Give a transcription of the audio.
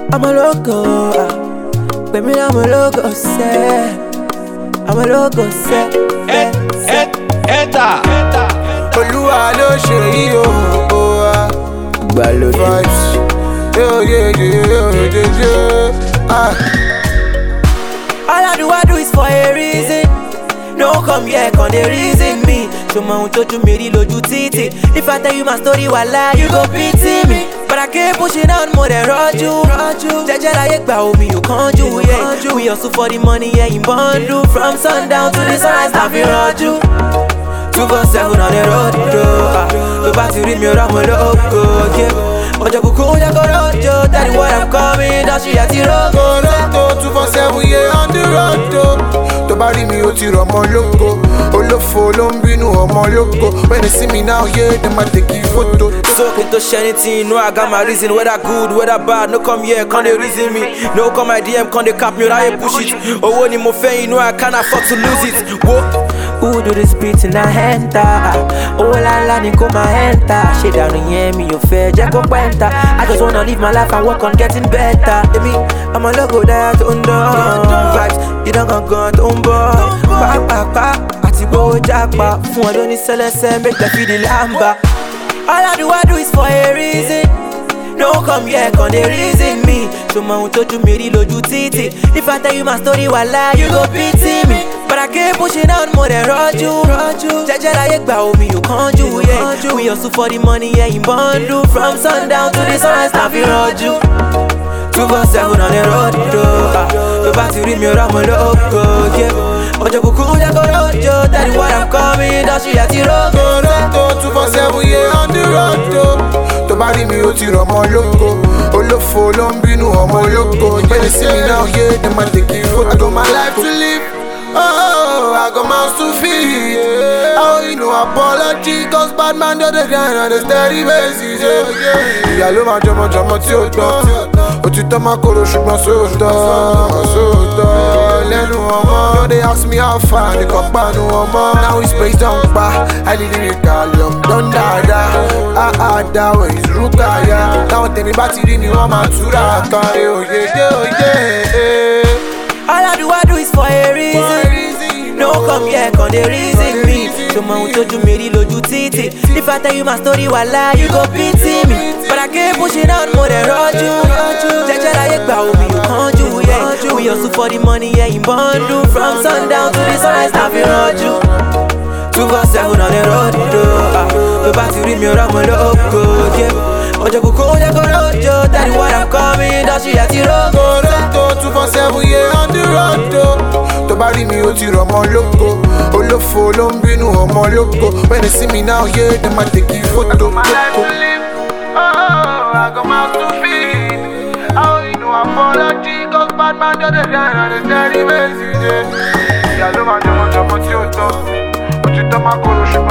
I'm a loco, baby, I'm a loco, say. I'm a loco, say. Eta. Olúwa ló ṣe yìí o. Vibes. All I do is for a reason. No come here, come they reason me. So my own told you me loju titi. If I tell you my story, wala, you go pity me. But I keep pushing on more than Roju. Jeje la yek ba omi you can't do, yeah. We hustle for the money, yeah, in bundle. From sundown to the sunrise, I feel Roju. 247 on the road, bro. The battery read me around my logo, yeah. Ojo buku ya korojo, tell you what I'm coming, don't you yet road. Korojo 247, yeah, on the road, tó bá rí mi ó ti rọ̀ mọ́ lóko. Olófo ló ń bínú ọmọ lóko. When they see me now, yeah, they might take you photo. So into anything, no, I got my reason. Whether good, whether bad, no come here, can't they reason me. No come my DM, can't they cap me, I push it. Oh, when you fair, you know I can't afford to lose it. Whoa. Who do this beat in a henta? Oh la la, Nico my henta. Shit down in hear me, you fair, Jacko Penta. I just wanna live my life and work on getting better. Baby, I'm a logo that under vibes. You don't go to pa. Ati go jackpot. Fun I don't need sell make them feel the lamba. All I do is for a reason. No come here, come they reason me. So my own told you me loju titi. If I tell you my story, wala, you go pity me. But I keep pushing on more than Roju. Jeje la yek ba omi you can't do, yeah. We hustle for the money, yeah, in bundle. From sundown to the sunrise, I feel Roju. 247 on the road, bro. The battery read me around my logo, yeah. Ojo buku ya korojo, tell you what I'm coming, don't you yet road. Korojo 247, yeah, on the road, tó bá rí mi ó ti rọ̀ mọ́ lóko. Olófo ló ń bínú ọmọ lóko. When they see me now, yeah, they might take you photo. I got my life to live. Oh, I got mouths to feed. Oh, you know apology, cause bad man do the grind on the steady basis, yeah. Ìyá ló máa jọmọ tí ó gbọ́n. Òtítọ́ máa kóró ṣùgbọ́n sóòótọ́. Lẹ́nu ọmọ, they ask me how far, ní kan pàánù ọmọ. Now his praise don pa, I live in Italian, don dada. Àádá wẹ̀ ìzúrúkàyà. Táwọn tèmi bá ti rí mi, wọ́n máa túra kárí òye. All I do is for a reason. No come here, come they reason me. So my own told you me loju titi. If I tell you my story, wala, you go pity me. But I keep pushing on more than Roju. Jeje la yek ba omi you can't do, yeah. We hustle for the money, yeah, in bundle. From sundown to the sunrise, I feel Roju. 247 on the road, bro. The battery read me around my logo, yeah. Ojo buku ya korojo, tell you what I'm coming, don't you yet road. Korojo 247, yeah, on the road, tó bá rí mi ó ti rọ̀ mọ́ lóko. Olófo ló ń bínú ọmọ lóko. When they see me now, yeah, they might take you photo. I got my life to live. Oh, I got mouths to feed. Oh, you know apology, cause bad man do the grind on the steady basis, yeah. Ìyá ló máa jọmọ tí ó tọ́. Òtítọ́ máa kóró ṣùgbọ́n